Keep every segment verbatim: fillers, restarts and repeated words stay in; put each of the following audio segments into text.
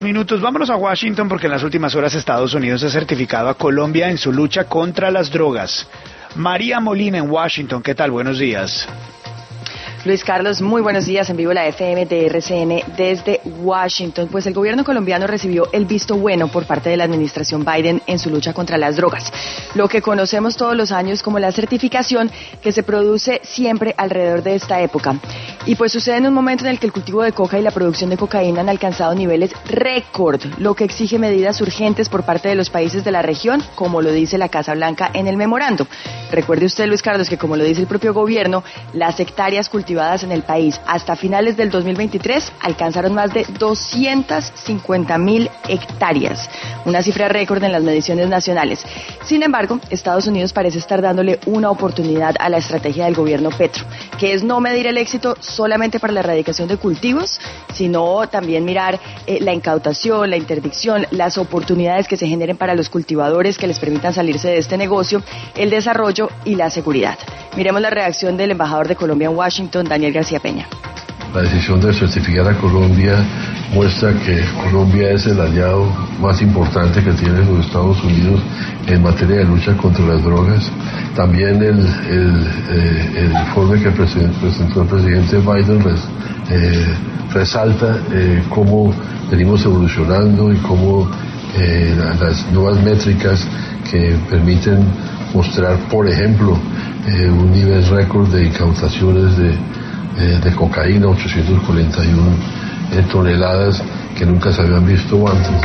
Minutos, vámonos a Washington porque en las últimas horas Estados Unidos ha certificado a Colombia en su lucha contra las drogas. María Molina en Washington, ¿qué tal? Buenos días. Luis Carlos, muy buenos días, en vivo la F M de R C N desde Washington. Pues el gobierno colombiano recibió el visto bueno por parte de la administración Biden en su lucha contra las drogas, lo que conocemos todos los años como la certificación que se produce siempre alrededor de esta época. Y pues sucede en un momento en el que el cultivo de coca y la producción de cocaína han alcanzado niveles récord, lo que exige medidas urgentes por parte de los países de la región, como lo dice la Casa Blanca en el memorando. Recuerde usted, Luis Carlos, que como lo dice el propio gobierno, las hectáreas cultivadas en el país hasta finales del dos mil veintitrés alcanzaron más de doscientas cincuenta mil hectáreas, una cifra récord en las mediciones nacionales. Sin embargo, Estados Unidos parece estar dándole una oportunidad a la estrategia del gobierno Petro, que es no medir el éxito solamente para la erradicación de cultivos, sino también mirar eh, la incautación, la interdicción, las oportunidades que se generen para los cultivadores que les permitan salirse de este negocio, el desarrollo y la seguridad. Miremos la reacción del embajador de Colombia en Washington, Daniel García Peña. La decisión de certificar a Colombia muestra que Colombia es el aliado más importante que tienen los Estados Unidos en materia de lucha contra las drogas. También el, el, eh, el informe que presentó el presidente Biden res, eh, resalta eh, cómo venimos evolucionando y cómo eh, las nuevas métricas que permiten mostrar, por ejemplo, eh, un nivel récord de incautaciones de Eh, de cocaína, ochocientas cuarenta y una eh, toneladas que nunca se habían visto antes.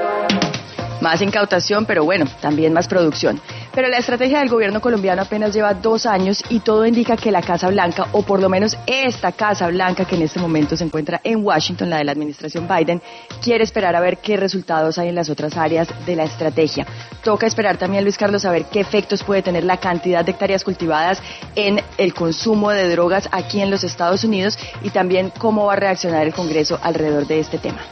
Más incautación, pero bueno, también más producción. Pero la estrategia del gobierno colombiano apenas lleva dos años y todo indica que la Casa Blanca, o por lo menos esta Casa Blanca que en este momento se encuentra en Washington, la de la administración Biden, quiere esperar a ver qué resultados hay en las otras áreas de la estrategia. Toca esperar también, Luis Carlos, a ver qué efectos puede tener la cantidad de hectáreas cultivadas en el consumo de drogas aquí en los Estados Unidos y también cómo va a reaccionar el Congreso alrededor de este tema.